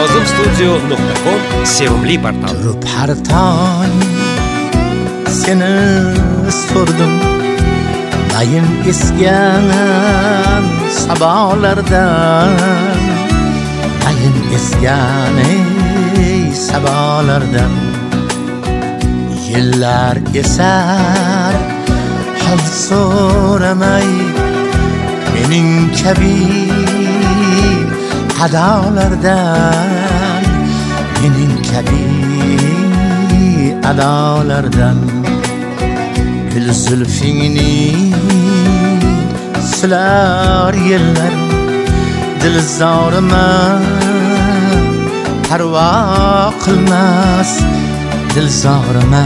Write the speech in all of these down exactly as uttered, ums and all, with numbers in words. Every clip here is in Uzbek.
nozim studio nuqta com sevimli portal. Turib har tong seni so'rdim, nayin esgan sabolardan, nayin esgan sabolardan. Yillar esar hal so'ramay mening kabi adolardan, mening kabi adolardan. Gül zulfingni silar yillar, dil zorima parvo qilmas, dil zorima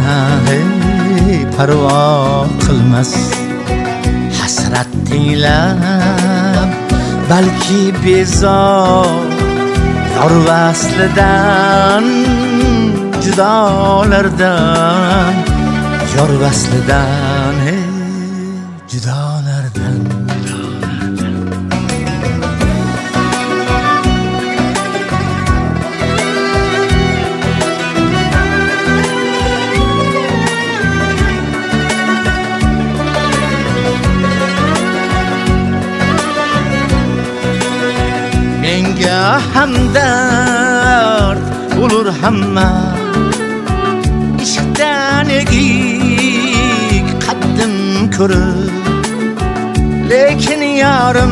parvo qilmas. Hasrat tinglab balki bezor yor vaslidan, judolardan, yor vaslidan, judolardan. Menga hamdard olur hamma, ishqdan egik qaddim ko'rib, lekin yarim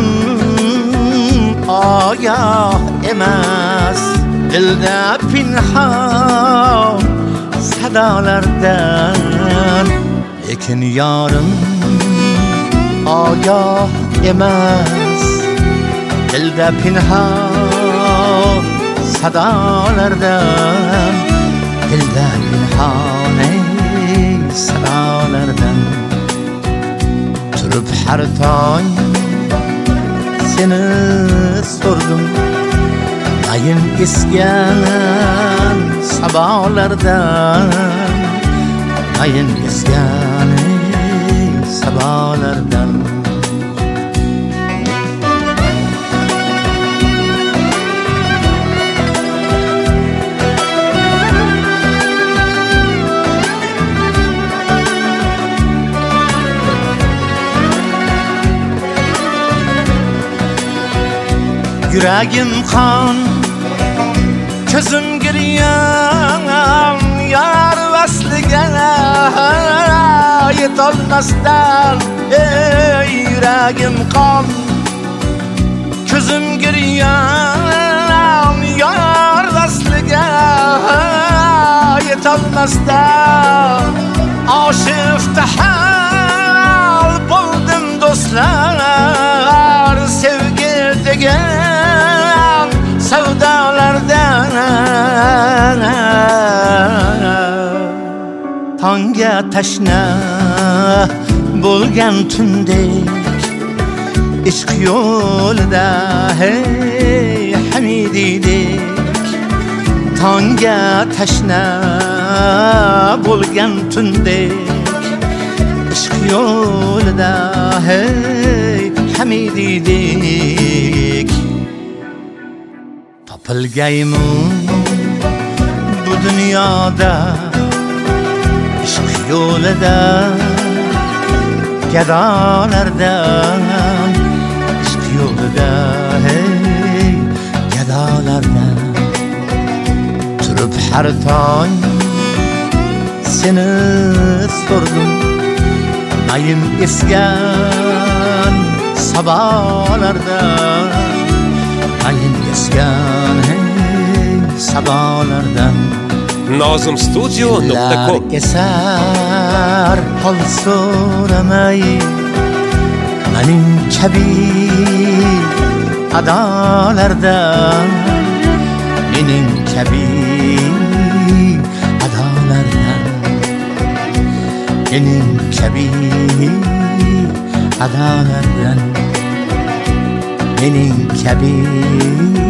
ogoh emas, dilda pinhon sadolardan. Lekin yarim ogoh emas, dilda pinhon sadolardan, dilda pinhon sadolardan. Turib har tong seni so'rdim, nayin esgan sabolardan, nayin esgan sabolardan. Yüragim kan, közüm giryan, yar vasliga yetolmasdan. Ey yüragim kan, közüm giryan, yar vasliga yetolmasdan. Aşık hal buldum dostlar, sevgi degan savdolardan. Tongga tashna bo'lgan tundek, ishq yo'lida hey hamididek. Tongga tashna bo'lgan tundek, ishq yo'lida hey hamididek. Topilgayman bu dunyoda, ishq yo'lida gadolardan, ishq yo'lida hey gadolardan. Turib har tong seni so'rdim, nayin esgan sabolardan, nayin esgan sabolardan. nozim studio nuqta com. Esar hol so'ramay mening kabi adolardan, mening kabi adolardan, mening kabi adolardan, mening kabi